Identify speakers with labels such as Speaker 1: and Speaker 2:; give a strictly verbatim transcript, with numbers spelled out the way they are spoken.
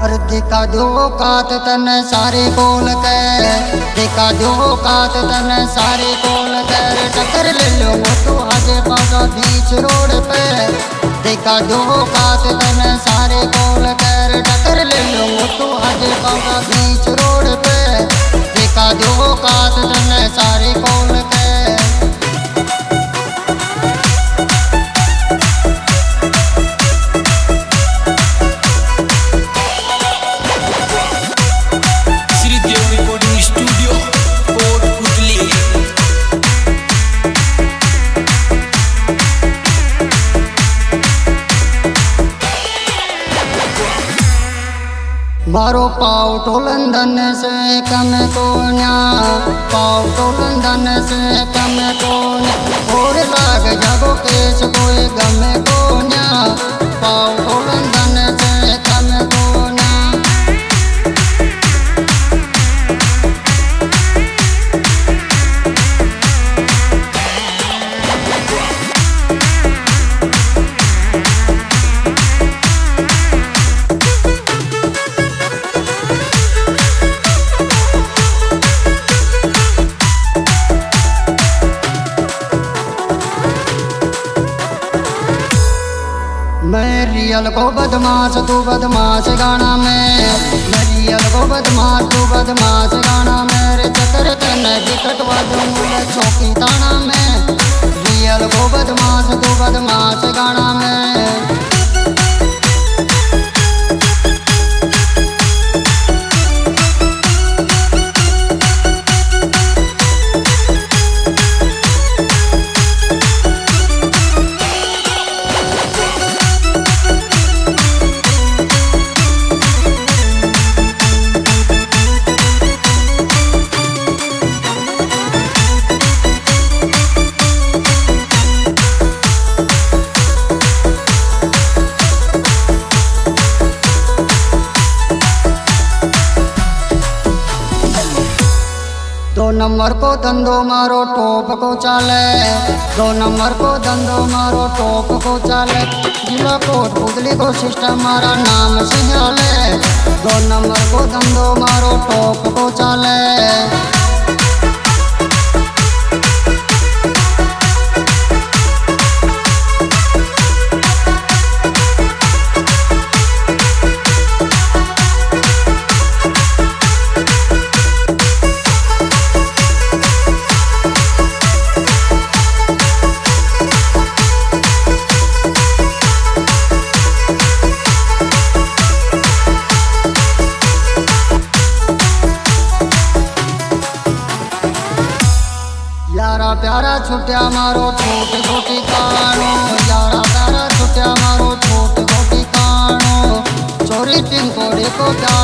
Speaker 1: अरे देखा दो कात तन सारे बोल के, देखा दो कात तन सारे बोल कर टक्कर ले लो तो आगे पागा बीच रोड पे। देखा दो कात तन सारे बोल कर टक्कर ले लो तो आगे पागा बीच रोड पे। देखा दो कात तन सारे बोल के। मारो पाव तो लंदन से कम को न्या, पाव तो लंदन से कम को न्या। और लाग जागो केस कोई गम को न्या, पाव तो लंदन से कम को न्या। मैं रियल को बदमाश तू बदमाश गाना में, मैं रियल को बदमाश तू बदमाश गाना मेरे चक्कर करने की कटवा दूंगा चौकी ताना में। रियल को बदमाश तू बदमाश गाना में। दो नंबर को धंधो मारो टॉप को चाले, दो नंबर को धंधो मारो टॉप को चाले। जिला कोट पुतली को सिस्टम मारा नाम सिंहाले। दो नंबर को धंधो मारो टॉप को चाले। यारा प्यारा छुट्टिया मारो छोटी छोटी कानो, यारा प्यारा छुट्टिया मारो छोटी छोटी कानो। चोरी पिंकोड़ी को प्यार